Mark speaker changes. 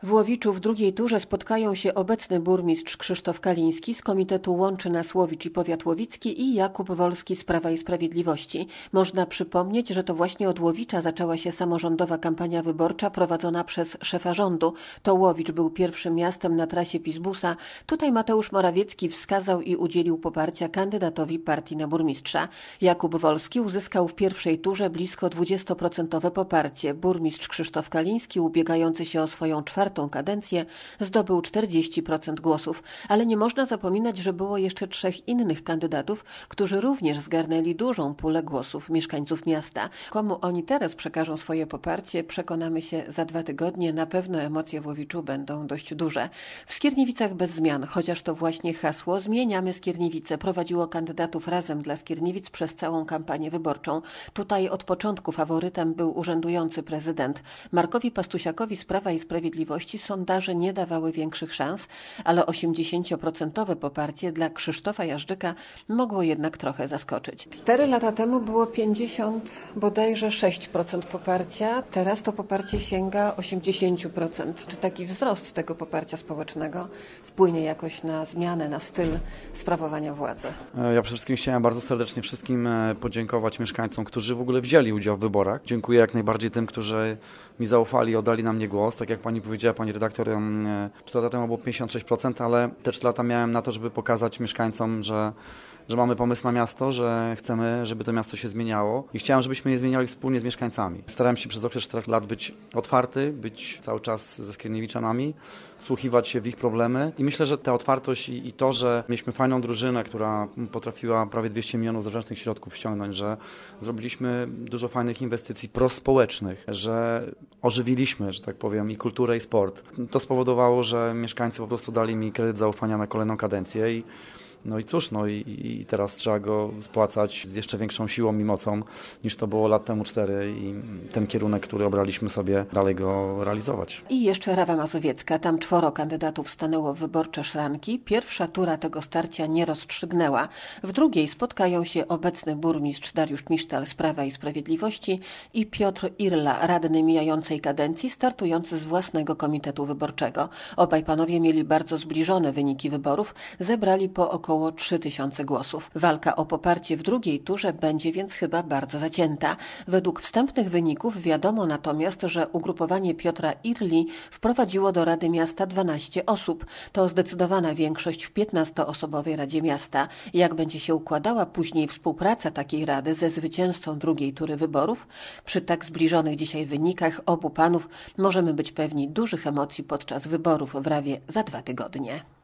Speaker 1: W Łowiczu w drugiej turze spotkają się obecny burmistrz Krzysztof Kaliński z Komitetu Łączy Nas Łowicz i Powiat Łowicki i Jakub Wolski z Prawa i Sprawiedliwości. Można przypomnieć, że to właśnie od Łowicza zaczęła się samorządowa kampania wyborcza prowadzona przez szefa rządu. To Łowicz był pierwszym miastem na trasie PiS-busa. Tutaj Mateusz Morawiecki wskazał i udzielił poparcia kandydatowi partii na burmistrza. Jakub Wolski uzyskał w pierwszej turze blisko 20% poparcie. Burmistrz Krzysztof Kaliński, ubiegający się o swoją czwartą kadencję, zdobył 40% głosów, ale nie można zapominać, że było jeszcze 3 innych kandydatów, którzy również zgarnęli dużą pulę głosów mieszkańców miasta. Komu oni teraz przekażą swoje poparcie, przekonamy się za 2 tygodnie. Na pewno emocje w Łowiczu będą dość duże. W Skierniewicach bez zmian, chociaż to właśnie hasło "Zmieniamy Skierniewice" prowadziło kandydatów Razem dla Skierniewic przez całą kampanię wyborczą. Tutaj od początku faworytem był urzędujący prezydent. Markowi Pastusiakowi z Prawa i Sprawiedliwości sondaże nie dawały większych szans, ale 80% poparcie dla Krzysztofa Jażdżyka mogło jednak trochę zaskoczyć. 4 lata temu było 56% poparcia, teraz to poparcie sięga 80%. Czy taki wzrost tego poparcia społecznego wpłynie jakoś na zmianę, na styl sprawowania władzy?
Speaker 2: Ja przede wszystkim chciałem bardzo serdecznie wszystkim podziękować mieszkańcom, którzy w ogóle wzięli udział w wyborach. Dziękuję jak najbardziej tym, którzy mi zaufali i oddali na mnie głos. Tak jak pani powiedziała, pani redaktor, 4 lata temu było 56%, ale te 4 lata miałem na to, żeby pokazać mieszkańcom, że mamy pomysł na miasto, że chcemy, żeby to miasto się zmieniało i chciałem, żebyśmy je zmieniali wspólnie z mieszkańcami. Starałem się przez okres 4 lat być otwarty, być cały czas ze Skierniewiczanami, wsłuchiwać się w ich problemy i myślę, że ta otwartość i to, że mieliśmy fajną drużynę, która potrafiła prawie 200 milionów zewnętrznych środków ściągnąć, że zrobiliśmy dużo fajnych inwestycji prospołecznych, że ożywiliśmy, że tak powiem, i kulturę, i sport. To spowodowało, że mieszkańcy po prostu dali mi kredyt zaufania na kolejną kadencję i teraz trzeba go spłacać z jeszcze większą siłą i mocą niż to było lat temu 4 i ten kierunek, który obraliśmy sobie, dalej go realizować.
Speaker 1: I jeszcze Rawa Mazowiecka. Tam 4 kandydatów stanęło w wyborcze szranki. Pierwsza tura tego starcia nie rozstrzygnęła. W drugiej spotkają się obecny burmistrz Dariusz Misztal z Prawa i Sprawiedliwości i Piotr Irla, radny mijającej kadencji, startujący z własnego komitetu wyborczego. Obaj panowie mieli bardzo zbliżone wyniki wyborów. Zebrali po około 3000 głosów. Walka o poparcie w drugiej turze będzie więc chyba bardzo zacięta. Według wstępnych wyników wiadomo natomiast, że ugrupowanie Piotra Irli wprowadziło do Rady Miasta 12 osób. To zdecydowana większość w 15-osobowej Radzie Miasta. Jak będzie się układała później współpraca takiej rady ze zwycięzcą drugiej tury wyborów? Przy tak zbliżonych dzisiaj wynikach obu panów możemy być pewni dużych emocji podczas wyborów w Rawie za 2 tygodnie.